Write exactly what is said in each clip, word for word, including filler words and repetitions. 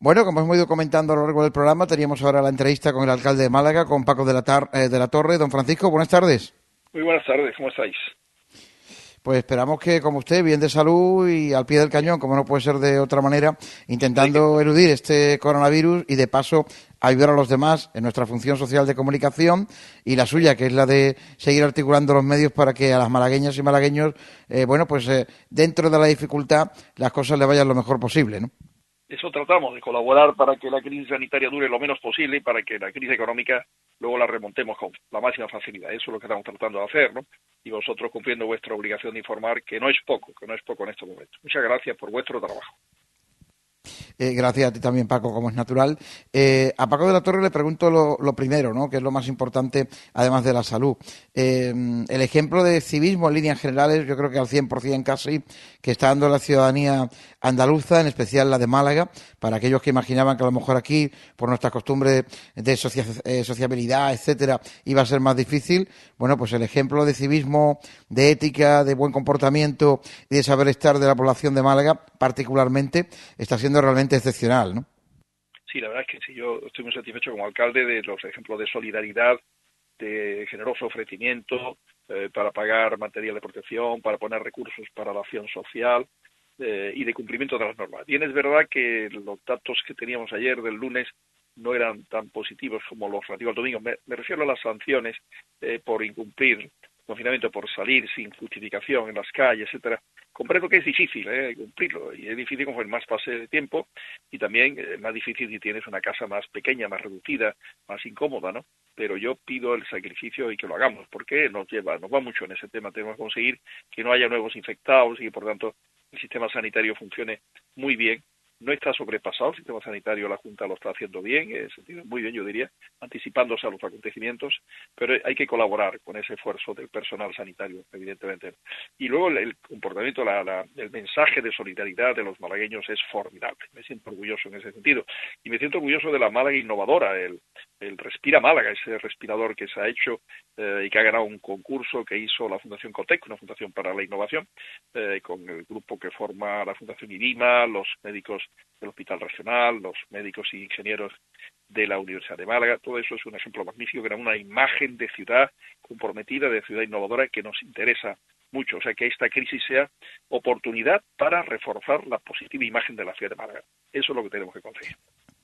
Bueno, como hemos ido comentando a lo largo del programa, teníamos ahora la entrevista con el alcalde de Málaga, con Paco de la, Tar eh, de la Torre. Don Francisco, buenas tardes. Muy buenas tardes, ¿cómo estáis? Pues esperamos que, como usted, bien de salud y al pie del cañón, como no puede ser de otra manera, intentando eludir este coronavirus y, de paso, ayudar a los demás en nuestra función social de comunicación y la suya, que es la de seguir articulando los medios para que a las malagueñas y malagueños, eh, bueno, pues eh, dentro de la dificultad, las cosas le vayan lo mejor posible, ¿no? Eso tratamos, de colaborar para que la crisis sanitaria dure lo menos posible y para que la crisis económica luego la remontemos con la máxima facilidad. Eso es lo que estamos tratando de hacer, ¿no? Y vosotros cumpliendo vuestra obligación de informar, que no es poco, que no es poco en estos momentos. Muchas gracias por vuestro trabajo. Eh, gracias a ti también, Paco, como es natural. Eh, a Paco de la Torre le pregunto lo, lo primero, ¿no?, que es lo más importante, además de la salud. Eh, el ejemplo de civismo en líneas generales, yo creo que al cien por ciento casi, que está dando la ciudadanía andaluza, en especial la de Málaga, para aquellos que imaginaban que a lo mejor aquí, por nuestras costumbres de socia eh, sociabilidad, etcétera, iba a ser más difícil. Bueno, pues el ejemplo de civismo, de ética, de buen comportamiento y de saber estar de la población de Málaga, particularmente, está siendo realmente excepcional, ¿no? Sí, la verdad es que sí, yo estoy muy satisfecho como alcalde de los ejemplos de solidaridad, de generoso ofrecimiento eh, para pagar material de protección, para poner recursos para la acción social eh, y de cumplimiento de las normas. Bien, es verdad que los datos que teníamos ayer del lunes no eran tan positivos como los relativos al domingo. Me, me refiero a las sanciones eh, por incumplir confinamiento, por salir sin justificación en las calles, etcétera. Comprendo que es difícil eh, cumplirlo, y es difícil conforme más pase el tiempo, y también es eh, más difícil si tienes una casa más pequeña, más reducida, más incómoda, ¿no? Pero yo pido el sacrificio y que lo hagamos, porque nos lleva, nos va mucho en ese tema. Tenemos que conseguir que no haya nuevos infectados y que, por tanto, el sistema sanitario funcione muy bien. No está sobrepasado el sistema sanitario, la Junta lo está haciendo bien, en ese sentido muy bien, yo diría, anticipándose a los acontecimientos, pero hay que colaborar con ese esfuerzo del personal sanitario, evidentemente. Y luego el, el comportamiento, la, la, el mensaje de solidaridad de los malagueños es formidable. Me siento orgulloso en ese sentido. Y me siento orgulloso de la Málaga innovadora, el, el Respira Málaga, ese respirador que se ha hecho eh, y que ha ganado un concurso que hizo la Fundación Cotec, una fundación para la innovación, eh, con el grupo que forma la Fundación IDIMA, los médicos del Hospital Regional, los médicos y ingenieros de la Universidad de Málaga. Todo eso es un ejemplo magnífico, que era una imagen de ciudad comprometida, de ciudad innovadora, que nos interesa mucho. O sea, que esta crisis sea oportunidad para reforzar la positiva imagen de la ciudad de Málaga. Eso es lo que tenemos que conseguir.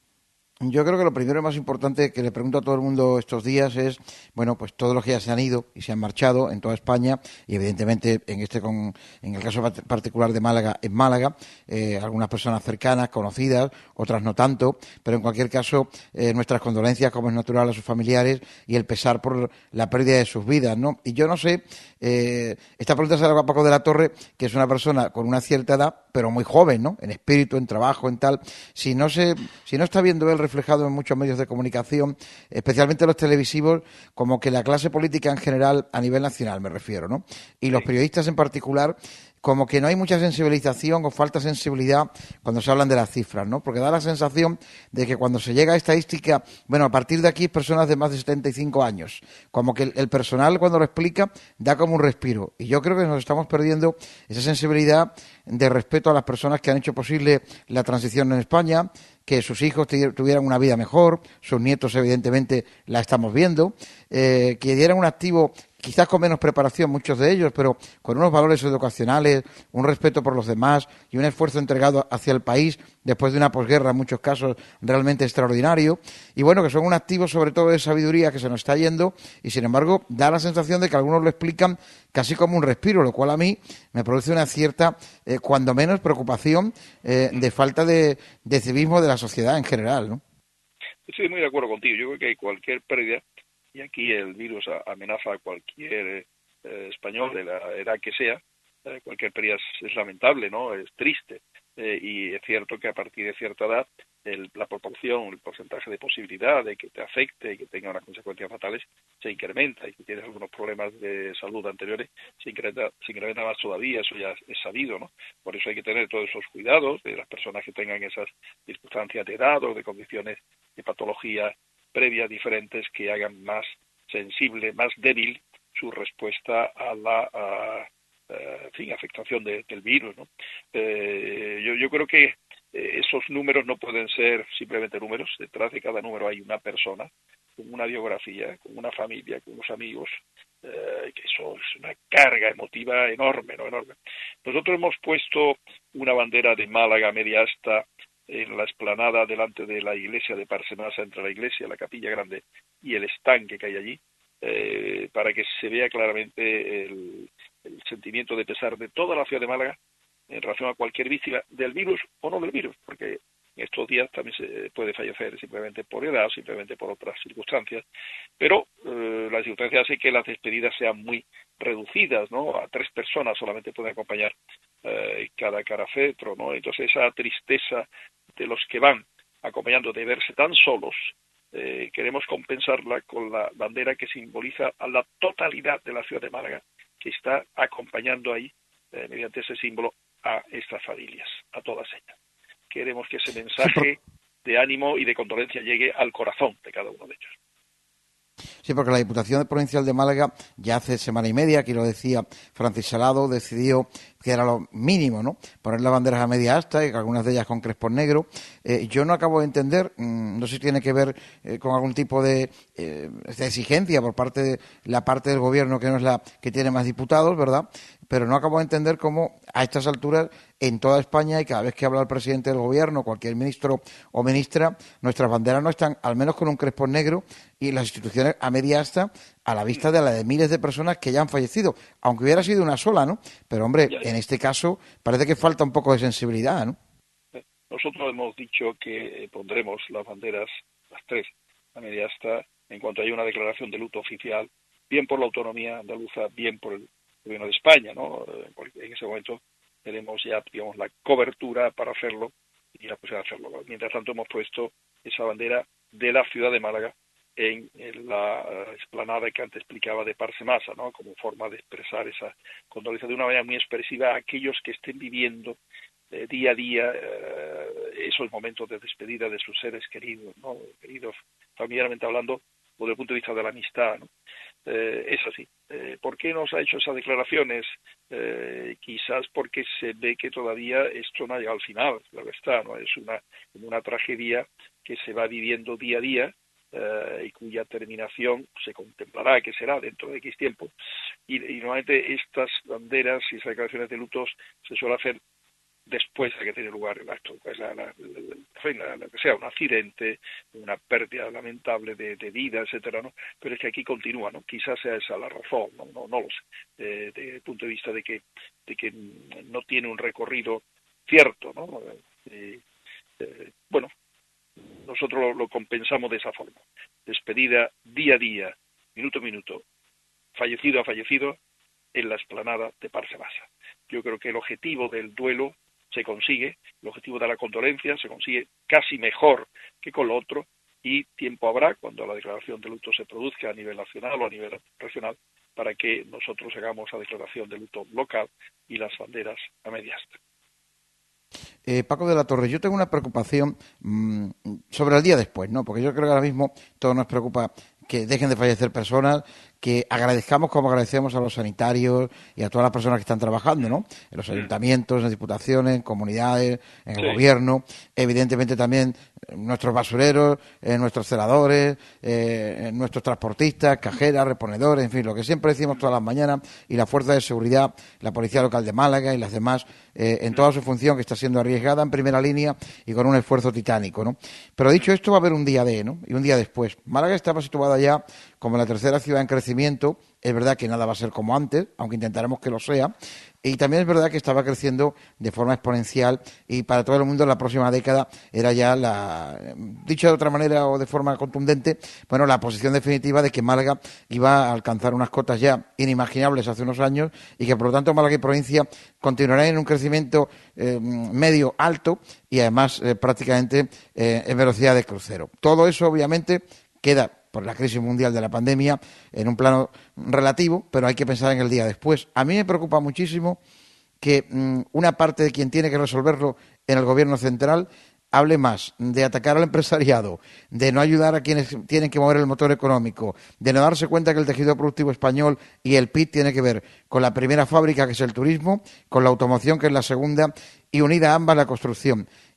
Yo creo que lo primero y más importante que le pregunto a todo el mundo estos días es, bueno, pues todos los que ya se han ido y se han marchado en toda España, y evidentemente en este con, en el caso particular de Málaga, en Málaga, eh, algunas personas cercanas, conocidas, otras no tanto, pero en cualquier caso, eh, nuestras condolencias, como es natural, a sus familiares, y el pesar por la pérdida de sus vidas, ¿no? Y yo no sé, eh, esta pregunta se la hago a Paco de la Torre, que es una persona con una cierta edad, pero muy joven, ¿no?, en espíritu, en trabajo, en tal. Si no se, si no está viendo él reflejado en muchos medios de comunicación, especialmente los televisivos, como que la clase política en general, a nivel nacional me refiero, ¿no?, y los periodistas en particular, como que no hay mucha sensibilización o falta sensibilidad cuando se hablan de las cifras, ¿no? Porque da la sensación de que cuando se llega a estadística, bueno, a partir de aquí personas de más de setenta y cinco años, como que el, el personal cuando lo explica da como un respiro. Y yo creo que nos estamos perdiendo esa sensibilidad de respeto a las personas que han hecho posible la transición en España, que sus hijos tuvieran una vida mejor, sus nietos evidentemente la estamos viendo, eh, que dieran un activo quizás con menos preparación muchos de ellos, pero con unos valores educacionales, un respeto por los demás y un esfuerzo entregado hacia el país después de una posguerra, en muchos casos realmente extraordinario, y bueno, que son un activo sobre todo de sabiduría que se nos está yendo, y sin embargo da la sensación de que algunos lo explican casi como un respiro, lo cual a mí me produce una cierta, eh, cuando menos, preocupación eh, de falta de, de civismo de la sociedad en general, ¿no? Estoy muy de acuerdo contigo. Yo creo que cualquier pérdida, y aquí el virus amenaza a cualquier eh, español de la edad que sea, eh, cualquier pérdida es, es lamentable, ¿no? Es triste. Eh, y es cierto que a partir de cierta edad el, la proporción, el porcentaje de posibilidad de que te afecte y que tenga unas consecuencias fatales se incrementa, y si tienes algunos problemas de salud anteriores se incrementa, se incrementa más todavía. Eso ya es sabido, ¿no? Por eso hay que tener todos esos cuidados de las personas que tengan esas circunstancias de edad o de condiciones de patología previas diferentes que hagan más sensible, más débil su respuesta a la a, a, en fin, afectación de, del virus, ¿no? Eh, yo, yo creo que Eh, esos números no pueden ser simplemente números. Detrás de cada número hay una persona, con una biografía, con una familia, con unos amigos, eh, que eso es una carga emotiva enorme, ¿no? enorme. Nosotros hemos puesto una bandera de Málaga media asta en la explanada delante de la iglesia de Parsemasa, entre la iglesia, la capilla grande y el estanque que hay allí, eh, para que se vea claramente el, el sentimiento de pesar de toda la ciudad de Málaga en relación a cualquier víctima del virus o no del virus, porque en estos días también se puede fallecer simplemente por edad, simplemente por otras circunstancias, pero eh, las circunstancias hacen que las despedidas sean muy reducidas, ¿no? A tres personas solamente pueden acompañar eh, cada carafetro, ¿no? Entonces esa tristeza de los que van acompañando de verse tan solos, eh, queremos compensarla con la bandera que simboliza a la totalidad de la ciudad de Málaga, que está acompañando ahí, eh, mediante ese símbolo, a estas familias, a todas ellas. Queremos que ese mensaje de ánimo y de condolencia llegue al corazón de cada uno de ellos. Sí, porque la Diputación Provincial de Málaga ya hace semana y media, aquí lo decía Francis Salado, decidió que era lo mínimo, ¿no? Poner las banderas a media asta y algunas de ellas con crespos negros. Eh, yo no acabo de entender, mmm, no sé si tiene que ver eh, con algún tipo de, eh, de exigencia por parte de la parte del gobierno que no es la que tiene más diputados, ¿verdad? Pero no acabo de entender cómo a estas alturas en toda España y cada vez que habla el presidente del gobierno, cualquier ministro o ministra, nuestras banderas no están al menos con un crespo negro y las instituciones a media asta a la vista de la de miles de personas que ya han fallecido, aunque hubiera sido una sola, ¿no? Pero hombre, en este caso parece que falta un poco de sensibilidad, ¿no? Nosotros hemos dicho que pondremos las banderas, las tres, a media asta, en cuanto haya una declaración de luto oficial, bien por la autonomía andaluza, bien por el gobierno de España, ¿no? En ese momento tenemos ya, digamos, la cobertura para hacerlo y la posibilidad de hacerlo. Mientras tanto, hemos puesto esa bandera de la ciudad de Málaga en, en la explanada que antes explicaba de Parsemasa, ¿no? Como forma de expresar esa condolencia de una manera muy expresiva a aquellos que estén viviendo eh, día a día eh, esos momentos de despedida de sus seres queridos, ¿no? Queridos familiarmente hablando, o desde el punto de vista de la amistad, ¿no? Eh, es así. Eh, ¿Por qué nos ha hecho esas declaraciones? Eh, quizás porque se ve que todavía esto no ha llegado al final, claro está, ¿no? Es una, una tragedia que se va viviendo día a día, eh, y cuya terminación se contemplará que será dentro de X tiempo. Y, y normalmente estas banderas y esas declaraciones de lutos se suele hacer después de que tiene lugar el acto, pues la, la, la, la que sea un accidente, una pérdida lamentable de, de vida, etcétera, ¿no? Pero es que aquí continúa, ¿no? Quizás sea esa la razón, no, no, no lo sé, eh, desde el punto de vista de que, de que no tiene un recorrido cierto, ¿no? Eh, eh, bueno, nosotros lo, lo compensamos de esa forma, despedida día a día, minuto a minuto, fallecido a fallecido, en la explanada de Parsemasa. Yo creo que el objetivo del duelo se consigue, el objetivo de la condolencia se consigue casi mejor que con lo otro, y tiempo habrá, cuando la declaración de luto se produzca a nivel nacional o a nivel regional, para que nosotros hagamos la declaración de luto local y las banderas a media asta. Eh, Paco de la Torre, yo tengo una preocupación mmm, sobre el día después, ¿no? Porque yo creo que ahora mismo todo nos preocupa que dejen de fallecer personas, que agradezcamos como agradecemos a los sanitarios y a todas las personas que están trabajando, ¿no? En los ayuntamientos, en las diputaciones, en comunidades, en el sí. gobierno, evidentemente también nuestros basureros, eh, nuestros celadores, eh, nuestros transportistas, cajeras, reponedores, en fin, lo que siempre decimos todas las mañanas, y la Fuerza de Seguridad, la Policía Local de Málaga y las demás, eh, en toda su función, que está siendo arriesgada en primera línea y con un esfuerzo titánico, ¿no? Pero dicho esto, va a haber un día de, ¿no? Y un día después. Málaga estaba situada ya como la tercera ciudad en crecimiento. Es verdad que nada va a ser como antes, aunque intentaremos que lo sea. Y también es verdad que estaba creciendo de forma exponencial, y para todo el mundo en la próxima década era ya la, dicho de otra manera o de forma contundente, bueno, la posición definitiva de que Málaga iba a alcanzar unas cotas ya inimaginables hace unos años, y que por lo tanto Málaga y provincia continuarán en un crecimiento eh, medio alto y además eh, prácticamente eh, en velocidad de crucero. Todo eso obviamente queda por la crisis mundial de la pandemia en un plano relativo, pero hay que pensar en el día después. A mí me preocupa muchísimo que mmm, una parte de quien tiene que resolverlo en el gobierno central hable más de atacar al empresariado, de no ayudar a quienes tienen que mover el motor económico, de no darse cuenta que el tejido productivo español y el P I B tiene que ver con la primera fábrica, que es el turismo, con la automoción, que es la segunda, y unida a ambas la construcción.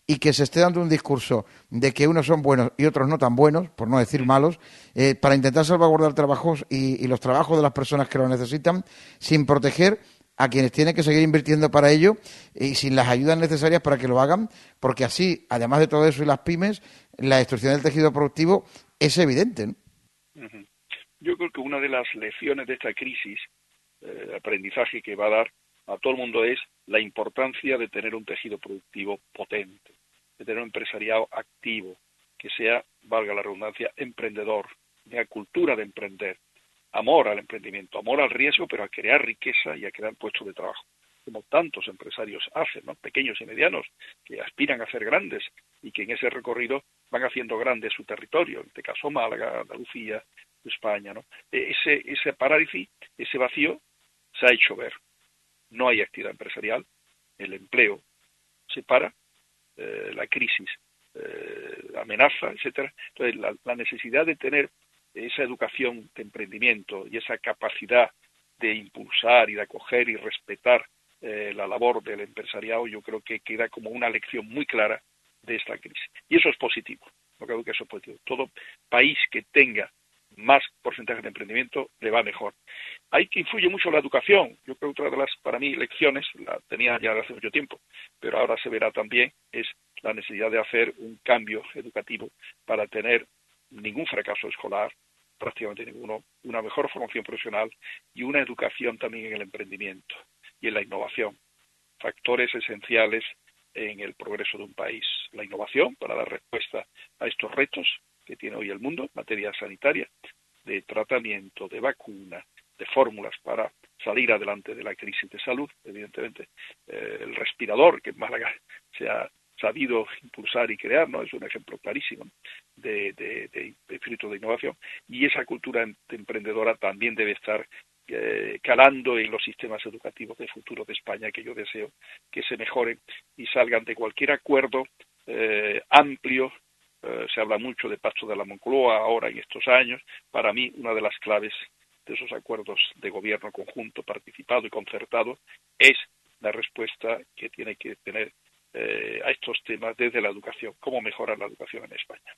y que se esté dando un discurso de que unos son buenos y otros no tan buenos, por no decir malos, eh, para intentar salvaguardar trabajos y, y los trabajos de las personas que lo necesitan, sin proteger a quienes tienen que seguir invirtiendo para ello y sin las ayudas necesarias para que lo hagan, porque así, además de todo eso y las pymes, la destrucción del tejido productivo es evidente, ¿no? Uh-huh. Yo creo que una de las lecciones de esta crisis, eh, el aprendizaje que va a dar a todo el mundo es la importancia de tener un tejido productivo potente, de tener un empresariado activo, que sea, valga la redundancia, emprendedor, tenga cultura de emprender, amor al emprendimiento, amor al riesgo, pero a crear riqueza y a crear puestos de trabajo, como tantos empresarios hacen, ¿no? Pequeños y medianos, que aspiran a ser grandes y que en ese recorrido van haciendo grande su territorio, en este caso Málaga, Andalucía, España, ¿no? Ese, ese parálisis, ese vacío se ha hecho ver. No hay actividad empresarial, el empleo se para, eh, la crisis eh, amenaza, etcétera. Entonces, la, la necesidad de tener esa educación de emprendimiento y esa capacidad de impulsar y de acoger y respetar eh, la labor del empresariado, yo creo que queda como una lección muy clara de esta crisis. Y eso es positivo, yo creo que eso es positivo. Todo país que tenga más porcentaje de emprendimiento le va mejor. Hay que influye mucho la educación. Yo creo que otra de las, para mí, lecciones, la tenía ya hace mucho tiempo, pero ahora se verá también, es la necesidad de hacer un cambio educativo para tener ningún fracaso escolar, prácticamente ninguno, una mejor formación profesional y una educación también en el emprendimiento y en la innovación, factores esenciales en el progreso de un país. La innovación para dar respuesta a estos retos que tiene hoy el mundo en materia sanitaria, de tratamiento, de vacuna, de fórmulas para salir adelante de la crisis de salud, evidentemente. Eh, el respirador que en Málaga se ha sabido impulsar y crear, ¿no? Es un ejemplo clarísimo de, de, de, de espíritu de innovación, y esa cultura emprendedora también debe estar eh, calando en los sistemas educativos de futuro de España, que yo deseo que se mejoren y salgan de cualquier acuerdo eh, amplio. Eh, se habla mucho de Pacto de la Moncloa ahora en estos años. Para mí, una de las claves de esos acuerdos de gobierno conjunto, participado y concertado, es la respuesta que tiene que tener eh, a estos temas desde la educación, cómo mejorar la educación en España.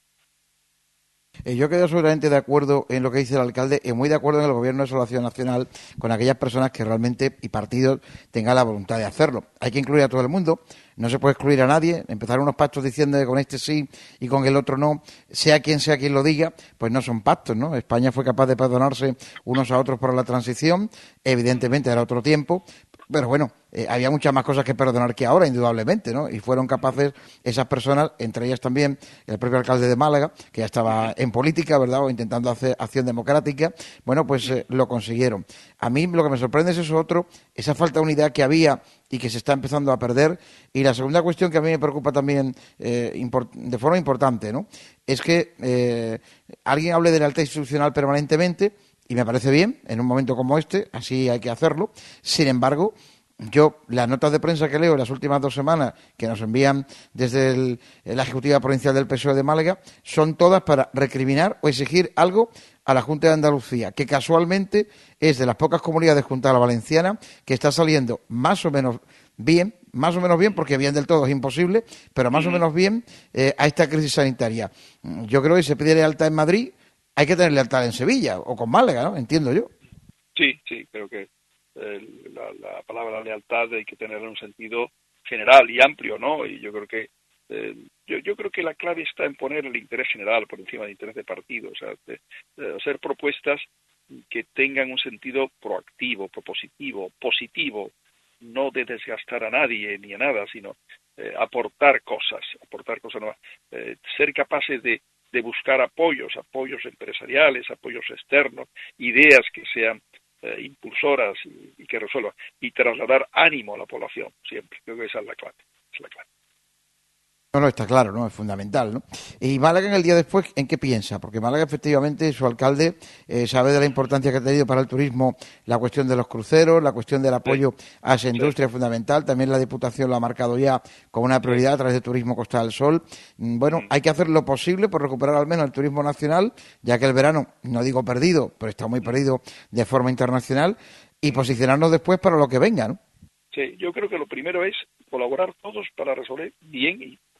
Eh, yo quedo absolutamente de acuerdo en lo que dice el alcalde y muy de acuerdo en el Gobierno de Salvación Nacional con aquellas personas que realmente y partidos tengan la voluntad de hacerlo. Hay que incluir a todo el mundo, no se puede excluir a nadie, empezar unos pactos diciendo que con este sí y con el otro no, sea quien sea quien lo diga, pues no son pactos, ¿no? España fue capaz de perdonarse unos a otros por la transición, evidentemente era otro tiempo, pero bueno, eh, había muchas más cosas que perdonar que ahora, indudablemente, ¿no? Y fueron capaces esas personas, entre ellas también el propio alcalde de Málaga, que ya estaba en política, ¿verdad?, o intentando hacer acción democrática, bueno, pues eh, lo consiguieron. A mí lo que me sorprende es eso otro, esa falta de unidad que había y que se está empezando a perder. Y la segunda cuestión que a mí me preocupa también eh, import- de forma importante, ¿no?, es que eh, alguien hable de lealtad institucional permanentemente. Y me parece bien, en un momento como este, así hay que hacerlo. Sin embargo, yo, las notas de prensa que leo en las últimas dos semanas, que nos envían desde el, la Ejecutiva Provincial del P S O E de Málaga, son todas para recriminar o exigir algo a la Junta de Andalucía, que casualmente es de las pocas comunidades junto a la valenciana que está saliendo más o menos bien, más o menos bien, porque bien del todo es imposible, pero más o menos bien eh, a esta crisis sanitaria. Yo creo que se pide lealtad en Madrid, hay que tener lealtad en Sevilla o con Málaga, ¿no? Entiendo yo. Sí, sí, creo que eh, la, la palabra lealtad hay que tenerla en un sentido general y amplio, ¿no? Y yo creo que eh, yo, yo creo que la clave está en poner el interés general por encima del interés de partido, o sea, de, de hacer propuestas que tengan un sentido proactivo, propositivo, positivo, no de desgastar a nadie ni a nada, sino eh, aportar cosas, aportar cosas nuevas, eh, ser capaces de de buscar apoyos, apoyos empresariales, apoyos externos, ideas que sean eh, impulsoras y, y que resuelvan, y trasladar ánimo a la población, siempre. Creo que esa es la clave, es la clave. No, no, está claro, ¿no? Es fundamental, ¿no? Y Málaga en el día después, ¿en qué piensa? Porque Málaga, efectivamente, su alcalde eh, sabe de la importancia que ha tenido para el turismo la cuestión de los cruceros, la cuestión del apoyo sí. a esa industria sí. fundamental. También la Diputación lo ha marcado ya como una prioridad sí. a través de Turismo Costa del Sol. Bueno, sí. hay que hacer lo posible por recuperar al menos el turismo nacional, ya que el verano, no digo perdido, pero está muy perdido de forma internacional, y posicionarnos después para lo que venga, ¿no? Sí, yo creo que lo primero es colaborar todos para resolver bien y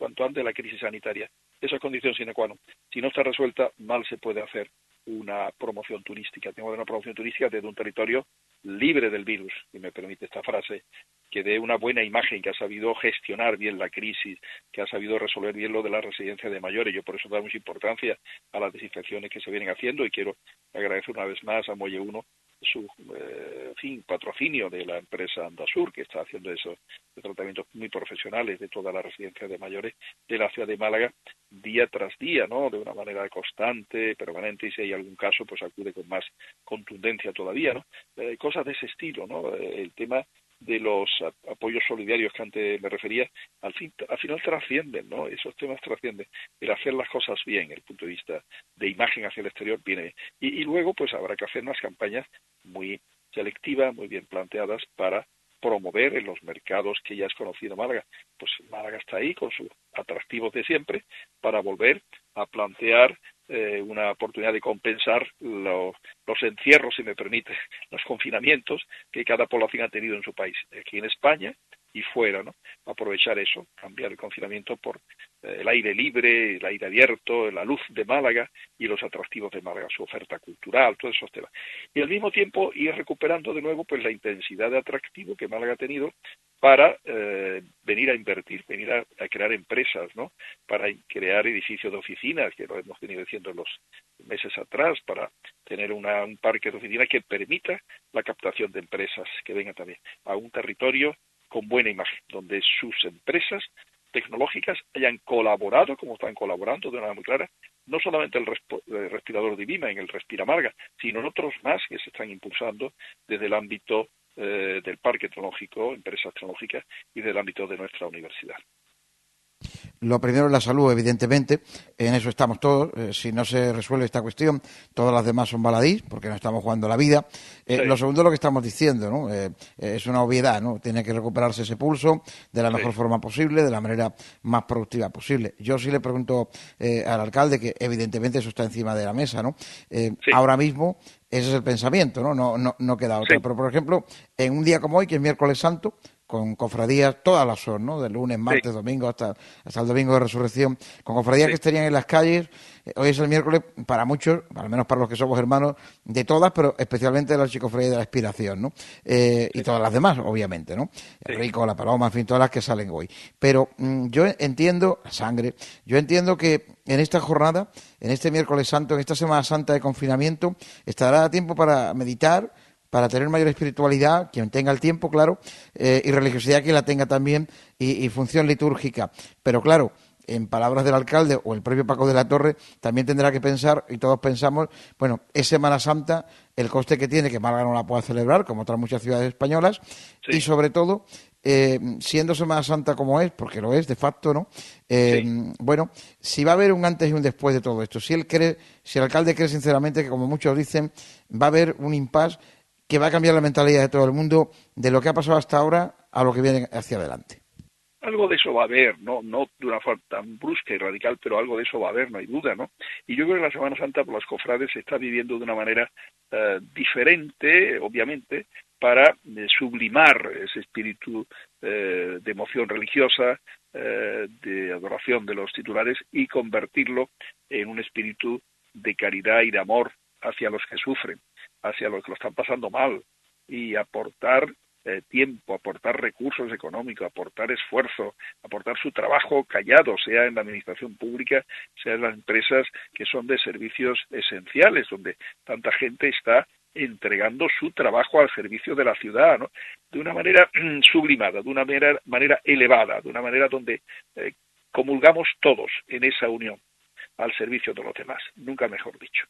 cuanto antes la crisis sanitaria. Esa es condición sine qua non. Si no está resuelta, mal se puede hacer una promoción turística. Tengo una promoción turística desde un territorio libre del virus, si me permite esta frase, que dé una buena imagen, que ha sabido gestionar bien la crisis, que ha sabido resolver bien lo de la residencia de mayores. Yo por eso damos importancia a las desinfecciones que se vienen haciendo y quiero agradecer una vez más a Muelle uno su eh, en fin, patrocinio de la empresa Andasur, que está haciendo esos tratamientos muy profesionales de toda la residencia de mayores de la ciudad de Málaga, día tras día, ¿no? De una manera constante, permanente, y si hay algún caso, pues acude con más contundencia todavía, ¿no? Eh, cosas de ese estilo, ¿no? Eh, el tema de los apoyos solidarios que antes me refería, al fin, al final trascienden, ¿no? Esos temas trascienden. El hacer las cosas bien, el punto de vista de imagen hacia el exterior viene bien. Y, y luego, pues habrá que hacer unas campañas muy selectivas, muy bien planteadas para promover en los mercados que ya es conocido Málaga. Pues Málaga está ahí con sus atractivos de siempre para volver a plantear eh, una oportunidad de compensar lo, los encierros, si me permite, los confinamientos que cada población ha tenido en su país, aquí en España y fuera, ¿no? Aprovechar eso, cambiar el confinamiento por eh, el aire libre, el aire abierto, la luz de Málaga y los atractivos de Málaga, su oferta cultural, todos esos temas. Y al mismo tiempo ir recuperando de nuevo pues la intensidad de atractivo que Málaga ha tenido para eh, venir a invertir, venir a, a crear empresas, ¿no? Para crear edificios de oficinas, que lo hemos venido diciendo en los meses atrás, para tener una, un parque de oficinas que permita la captación de empresas que vengan también a un territorio con buena imagen, donde sus empresas tecnológicas hayan colaborado, como están colaborando de una manera muy clara, no solamente el, resp el respirador Divima en el Respira Málaga, sino en otros más que se están impulsando desde el ámbito eh, del parque tecnológico, empresas tecnológicas y del ámbito de nuestra universidad. Lo primero es la salud, evidentemente, en eso estamos todos. Eh, si no se resuelve esta cuestión, todas las demás son baladís, porque no estamos jugando la vida. Eh, sí. Lo segundo es lo que estamos diciendo, ¿no? Eh, es una obviedad, ¿no? Tiene que recuperarse ese pulso de la mejor sí. forma posible, de la manera más productiva posible. Yo sí le pregunto eh, al alcalde, que evidentemente eso está encima de la mesa, ¿no? Eh, sí. Ahora mismo ese es el pensamiento, ¿no? No, no, no queda otra. Sí. Pero, por ejemplo, en un día como hoy, que es miércoles santo, con cofradías, todas las son, ¿no? De lunes, martes, sí. domingo, hasta, hasta el domingo de resurrección, con cofradías sí. que estarían en las calles. Hoy es el miércoles para muchos, al menos para los que somos hermanos de todas, pero especialmente de la Archicofradía de la Expiración, ¿no? Eh, sí. Y todas las demás, obviamente, ¿no? El sí. Rico, la Paloma, en fin, todas las que salen hoy. Pero mmm, yo entiendo, la sangre, yo entiendo que en esta jornada, en este miércoles santo, en esta Semana Santa de confinamiento, estará a tiempo para meditar, para tener mayor espiritualidad, quien tenga el tiempo, claro, eh, y religiosidad quien la tenga también, y, y función litúrgica. Pero claro, en palabras del alcalde o el propio Paco de la Torre, también tendrá que pensar, y todos pensamos, bueno, es Semana Santa, el coste que tiene, que Málaga no la pueda celebrar, como otras muchas ciudades españolas, sí. y sobre todo, eh, siendo Semana Santa como es, porque lo es de facto, ¿no? Eh, sí. Bueno, si va a haber un antes y un después de todo esto, si él cree, si el alcalde cree sinceramente que, como muchos dicen, va a haber un impasse que va a cambiar la mentalidad de todo el mundo de lo que ha pasado hasta ahora a lo que viene hacia adelante. Algo de eso va a haber, no no de una forma tan brusca y radical, pero algo de eso va a haber, no hay duda, ¿no? Y yo creo que la Semana Santa por las cofrades se está viviendo de una manera uh, diferente, obviamente, para eh, sublimar ese espíritu eh, de emoción religiosa, eh, de adoración de los titulares y convertirlo en un espíritu de caridad y de amor hacia los que sufren, hacia los que lo están pasando mal, y aportar eh, tiempo, aportar recursos económicos, aportar esfuerzo, aportar su trabajo callado, sea en la administración pública, sea en las empresas que son de servicios esenciales, donde tanta gente está entregando su trabajo al servicio de la ciudad, ¿no? De una manera sublimada, de una manera, manera elevada, de una manera donde eh, comulgamos todos en esa unión al servicio de los demás, nunca mejor dicho.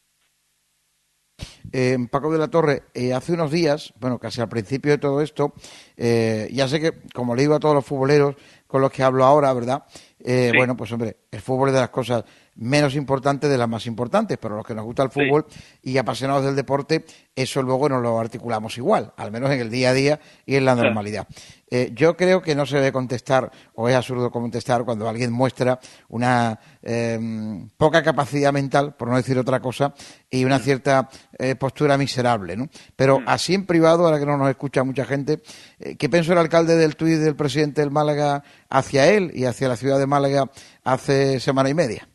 Eh, Paco de la Torre, eh, hace unos días, bueno, casi al principio de todo esto, eh, ya sé que, como le digo a todos los futboleros con los que hablo ahora, ¿verdad? Eh, sí. Bueno, pues hombre, el fútbol es de las cosas menos importante de las más importantes, pero los que nos gusta el fútbol sí. y apasionados del deporte, eso luego nos lo articulamos igual, al menos en el día a día y en la normalidad. Eh, yo creo que no se debe contestar, o es absurdo contestar, cuando alguien muestra una eh, poca capacidad mental, por no decir otra cosa, y una cierta eh, postura miserable, ¿no? Pero así en privado, ahora que no nos escucha mucha gente, eh, ¿qué pensó el alcalde del tuit del presidente del Málaga hacia él y hacia la ciudad de Málaga hace semana y media?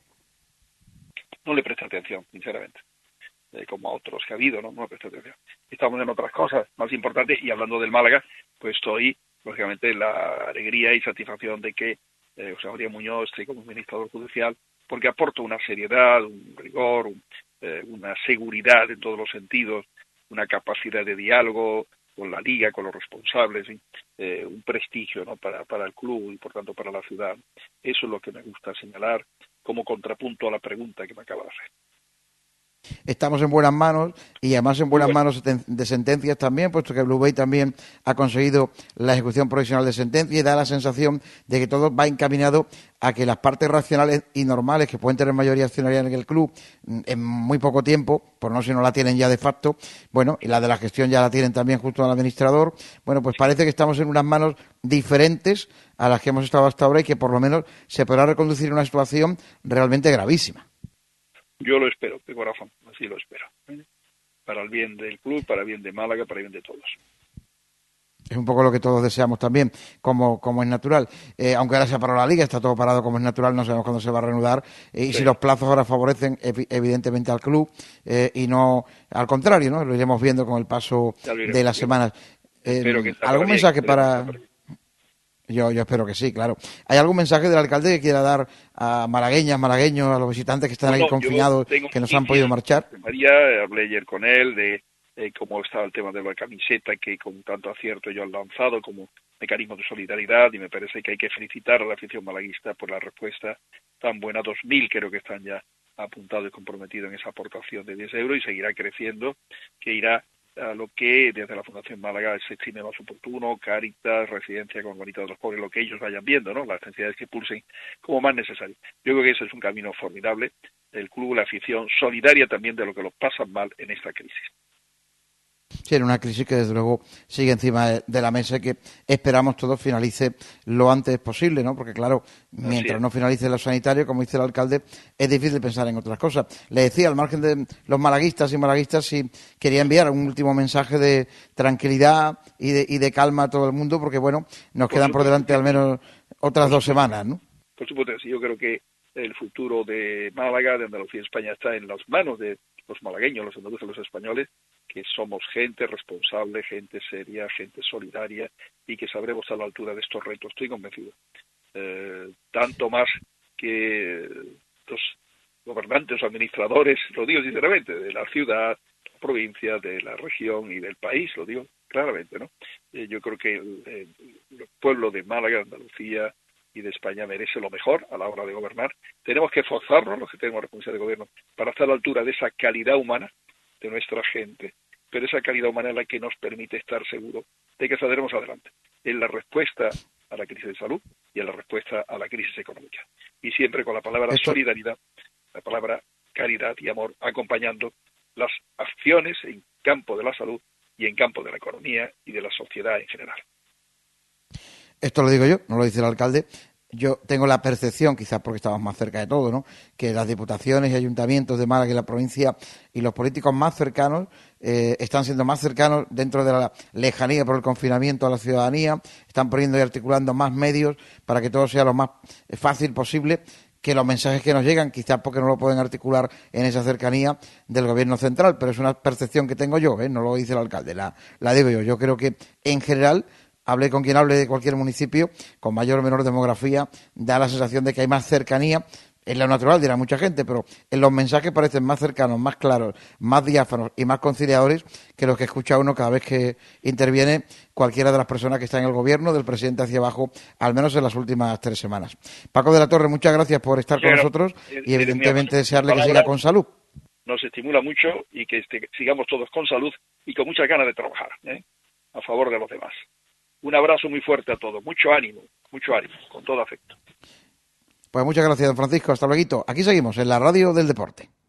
No le presté atención, sinceramente. Eh, como a otros que ha habido, ¿no? No le presté atención. Estamos en otras cosas más importantes y hablando del Málaga, pues estoy, lógicamente, la alegría y satisfacción de que eh, José María Muñoz esté como administrador judicial, porque aporta una seriedad, un rigor, un, eh, una seguridad en todos los sentidos, una capacidad de diálogo con la liga, con los responsables, ¿sí? eh, un prestigio, ¿no? para, para el club y por tanto para la ciudad. Eso es lo que me gusta señalar como contrapunto a la pregunta que me acaba de hacer. Estamos en buenas manos y además en buenas bueno. manos de sentencias también, puesto que Blue Bay también ha conseguido la ejecución provisional de sentencia y da la sensación de que todo va encaminado a que las partes racionales y normales que pueden tener mayoría accionaria en el club en muy poco tiempo, por no si no la tienen ya de facto, bueno, y la de la gestión ya la tienen también justo al administrador, bueno, pues parece que estamos en unas manos diferentes a las que hemos estado hasta ahora y que por lo menos se podrá reconducir una situación realmente gravísima. Yo lo espero, de corazón, así lo espero. ¿eh? Para el bien del club, para el bien de Málaga, para el bien de todos. Es un poco lo que todos deseamos también, como, como es natural. Eh, aunque ahora se ha parado la Liga, está todo parado como es natural, no sabemos cuándo se va a reanudar. Eh, y sí. si los plazos ahora favorecen ev- evidentemente al club eh, y no al contrario, ¿no? Lo iremos viendo con el paso de las semanas. Eh, ¿Algún bien, mensaje para...? Yo, yo espero que sí, claro. ¿Hay algún mensaje del alcalde que quiera dar a malagueñas, malagueños, a los visitantes que están bueno, ahí confinados, que nos han podido marchar? María, hablé ayer con él de eh, cómo estaba el tema de la camiseta, que con tanto acierto yo han lanzado como mecanismo de solidaridad, y me parece que hay que felicitar a la afición malaguista por la respuesta tan buena. dos mil creo que están ya apuntados y comprometidos en esa aportación de diez euros y seguirá creciendo, que irá a lo que desde la Fundación Málaga se estime más oportuno, Cáritas, Residencia con Bonita de los Pobres, lo que ellos vayan viendo, ¿no? Las necesidades que pulsen como más necesario. Yo creo que ese es un camino formidable, el club, la afición, solidaria también de lo que los pasan mal en esta crisis. Sí, en una crisis que desde luego sigue encima de la mesa y que esperamos todos finalice lo antes posible, ¿no? Porque claro, mientras no finalice lo sanitario, como dice el alcalde, es difícil pensar en otras cosas. Le decía, al margen de los malaguistas y malaguistas, si quería enviar un último mensaje de tranquilidad y de, y de calma a todo el mundo, porque bueno, nos por quedan por delante al menos otras dos semanas, ¿no? Por supuesto, sí, yo creo que el futuro de Málaga, de Andalucía y España está en las manos de los malagueños, los andaluces, los españoles, que somos gente responsable, gente seria, gente solidaria y que sabremos estar a la altura de estos retos, estoy convencido. Eh, tanto más que los gobernantes o administradores, lo digo sinceramente, de la ciudad, la provincia, de la región y del país, lo digo claramente, ¿no? Eh, yo creo que el, el, el pueblo de Málaga, Andalucía y de España merece lo mejor a la hora de gobernar. Tenemos que esforzarnos, los que tenemos responsabilidad de gobierno, para estar a la altura de esa calidad humana de nuestra gente, pero esa calidad humana es la que nos permite estar seguros de que saldremos adelante en la respuesta a la crisis de salud y en la respuesta a la crisis económica. Y siempre con la palabra Esto... solidaridad, la palabra caridad y amor, acompañando las acciones en campo de la salud y en campo de la economía y de la sociedad en general. Esto lo digo yo, no lo dice el alcalde. Yo tengo la percepción, quizás porque estamos más cerca de todo, ¿no?, que las diputaciones y ayuntamientos de Málaga y la provincia y los políticos más cercanos eh, están siendo más cercanos dentro de la lejanía por el confinamiento a la ciudadanía, están poniendo y articulando más medios para que todo sea lo más fácil posible, que los mensajes que nos llegan, quizás porque no lo pueden articular en esa cercanía del gobierno central, pero es una percepción que tengo yo, ¿eh? No lo dice el alcalde, la, la digo yo. Yo creo que en general, hable con quien hable de cualquier municipio, con mayor o menor demografía, da la sensación de que hay más cercanía. Es lo natural, dirá mucha gente, pero en los mensajes parecen más cercanos, más claros, más diáfanos y más conciliadores que los que escucha uno cada vez que interviene cualquiera de las personas que están en el gobierno, del presidente hacia abajo, al menos en las últimas tres semanas. Paco de la Torre, muchas gracias por estar con nosotros y evidentemente desearle que siga con salud. Nos estimula mucho y que este, sigamos todos con salud y con muchas ganas de trabajar, ¿eh? a favor de los demás. Un abrazo muy fuerte a todos, mucho ánimo, mucho ánimo, con todo afecto. Pues muchas gracias, don Francisco. Hasta luego. Aquí seguimos en la Radio del Deporte.